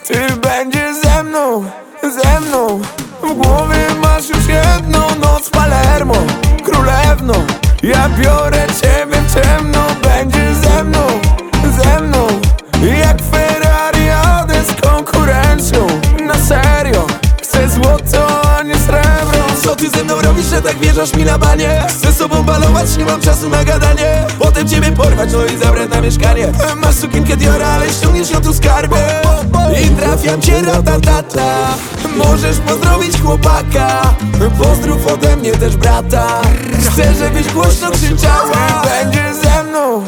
Ty będziesz ze mną, ze mną. W głowie masz już jedną noc w Palermo, królewną. Ja biorę ciebie w ciemno. Będziesz ze mną, ze mną. Jak Ferrari jadę z konkurencją. Na serio, chcę złoto, a nie srebro. Co ty ze mną robisz, że tak wjeżdżasz mi na banie? Chcę sobą balować, nie mam czasu na gadanie. Potem ciebie porwać, no i zabrać na mieszkanie. Masz sukienkę Diora, ale ściągniesz ją tu skarbie. I trafiam cię ratatata. Możesz pozdrowić chłopaka. Pozdrów ode mnie też brata. Chcę, żebyś głośno krzyczała. Ty będziesz ze mną.